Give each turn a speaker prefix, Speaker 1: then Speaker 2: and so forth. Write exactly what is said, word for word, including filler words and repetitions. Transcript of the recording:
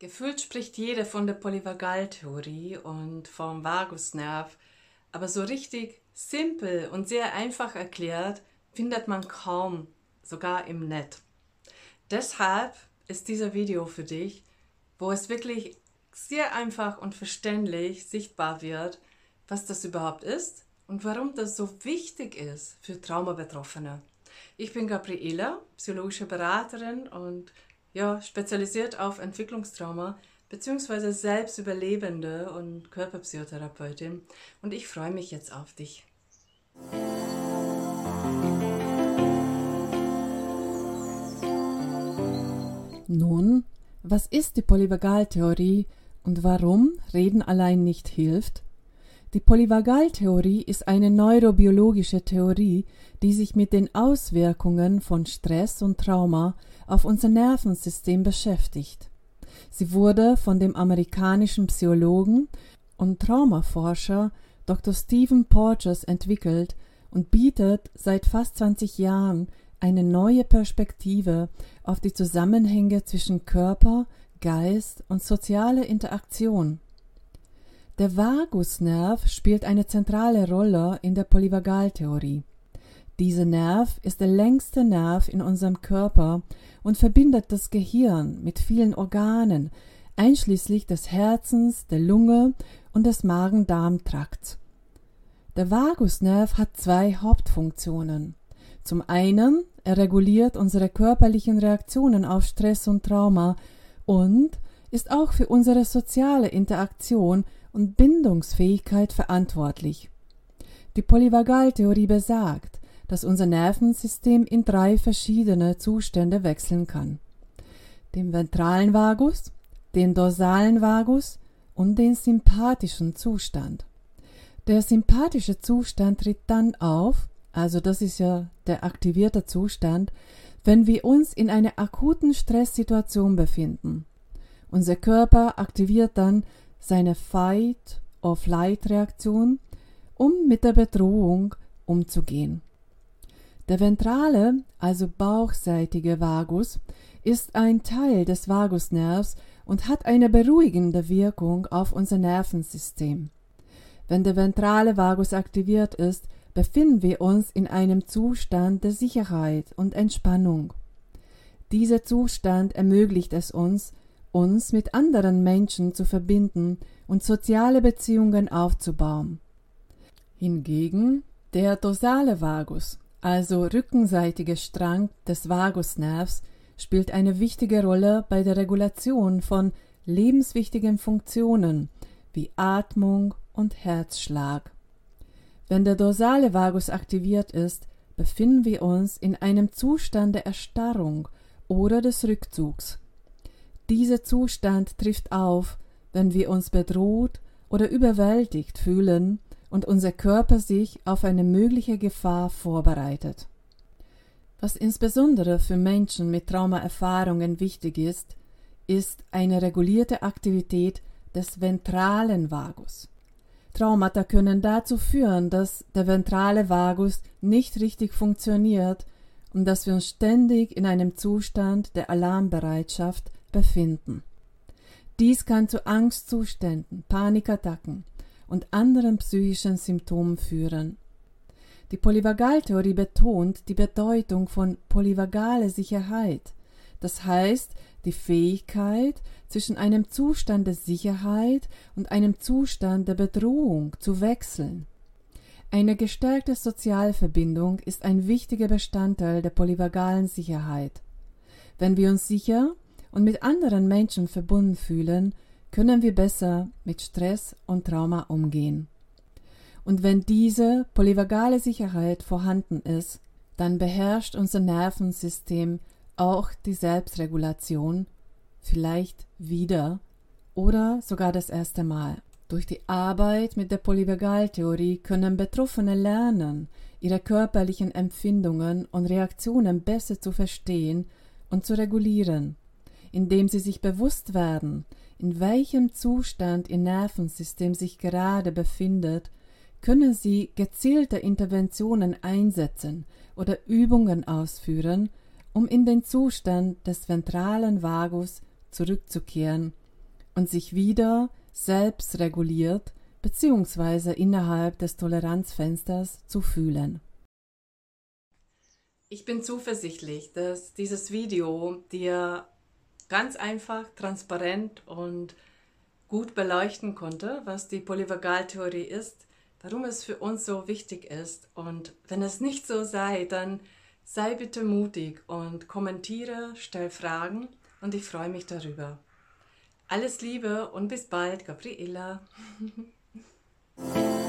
Speaker 1: Gefühlt spricht jeder von der Polyvagaltheorie und vom Vagusnerv, aber so richtig simpel und sehr einfach erklärt findet man kaum, sogar im Netz. Deshalb ist dieser Video für dich, wo es wirklich sehr einfach und verständlich sichtbar wird, was das überhaupt ist und warum das so wichtig ist für Traumabetroffene. Ich bin Gabriela, psychologische Beraterin und ja, spezialisiert auf Entwicklungstrauma bzw. Selbstüberlebende und Körperpsychotherapeutin, und ich freue mich jetzt auf dich.
Speaker 2: Nun, was ist die Polyvagaltheorie und warum Reden allein nicht hilft? Die Polyvagaltheorie ist eine neurobiologische Theorie, die sich mit den Auswirkungen von Stress und Trauma auf unser Nervensystem beschäftigt. Sie wurde von dem amerikanischen Psychologen und Traumaforscher Doktor Stephen Porges entwickelt und bietet seit fast zwanzig Jahren eine neue Perspektive auf die Zusammenhänge zwischen Körper, Geist und sozialer Interaktion. Der Vagusnerv spielt eine zentrale Rolle in der Polyvagaltheorie. Dieser Nerv ist der längste Nerv in unserem Körper und verbindet das Gehirn mit vielen Organen, einschließlich des Herzens, der Lunge und des Magen-Darm-Trakts. Der Vagusnerv hat zwei Hauptfunktionen. Zum einen, er reguliert unsere körperlichen Reaktionen auf Stress und Trauma und ist auch für unsere soziale Interaktion und Bindungsfähigkeit verantwortlich. Die Polyvagaltheorie besagt, dass unser Nervensystem in drei verschiedene Zustände wechseln kann: den ventralen Vagus, den dorsalen Vagus und den sympathischen Zustand. Der sympathische Zustand tritt dann auf, also das ist ja der aktivierte Zustand, wenn wir uns in einer akuten Stresssituation befinden. Unser Körper aktiviert dann seine Fight-or-Flight-Reaktion, um mit der Bedrohung umzugehen. Der ventrale, also bauchseitige Vagus, ist ein Teil des Vagusnervs und hat eine beruhigende Wirkung auf unser Nervensystem. Wenn der ventrale Vagus aktiviert ist, befinden wir uns in einem Zustand der Sicherheit und Entspannung. Dieser Zustand ermöglicht es uns, uns mit anderen Menschen zu verbinden und soziale Beziehungen aufzubauen. Hingegen der dorsale Vagus, also rückenseitige Strang des Vagusnervs, spielt eine wichtige Rolle bei der Regulation von lebenswichtigen Funktionen wie Atmung und Herzschlag. Wenn der dorsale Vagus aktiviert ist, befinden wir uns in einem Zustand der Erstarrung oder des Rückzugs. Dieser Zustand trifft auf, wenn wir uns bedroht oder überwältigt fühlen und unser Körper sich auf eine mögliche Gefahr vorbereitet. Was insbesondere für Menschen mit Traumaerfahrungen wichtig ist, ist eine regulierte Aktivität des ventralen Vagus. Traumata können dazu führen, dass der ventrale Vagus nicht richtig funktioniert und dass wir uns ständig in einem Zustand der Alarmbereitschaft befinden. Dies kann zu Angstzuständen, Panikattacken und anderen psychischen Symptomen führen. Die Polyvagaltheorie betont die Bedeutung von polyvagaler Sicherheit, das heißt die Fähigkeit, zwischen einem Zustand der Sicherheit und einem Zustand der Bedrohung zu wechseln. Eine gestärkte Sozialverbindung ist ein wichtiger Bestandteil der polyvagalen Sicherheit. Wenn wir uns sicher und mit anderen Menschen verbunden fühlen, können wir besser mit Stress und Trauma umgehen. Und wenn diese polyvagale Sicherheit vorhanden ist, dann beherrscht unser Nervensystem auch die Selbstregulation, vielleicht wieder oder sogar das erste Mal. Durch die Arbeit mit der Polyvagaltheorie können Betroffene lernen, ihre körperlichen Empfindungen und Reaktionen besser zu verstehen und zu regulieren, indem sie sich bewusst werden, in welchem Zustand ihr Nervensystem sich gerade befindet, können sie gezielte Interventionen einsetzen oder Übungen ausführen, um in den Zustand des ventralen Vagus zurückzukehren und sich wieder selbst reguliert bzw. innerhalb des Toleranzfensters zu fühlen.
Speaker 1: Ich bin zuversichtlich, dass dieses Video dir ganz einfach, transparent und gut beleuchten konnte, was die Polyvagaltheorie ist, warum es für uns so wichtig ist. Und wenn es nicht so sei, dann sei bitte mutig und kommentiere, stell Fragen und ich freue mich darüber. Alles Liebe und bis bald, Gabriela.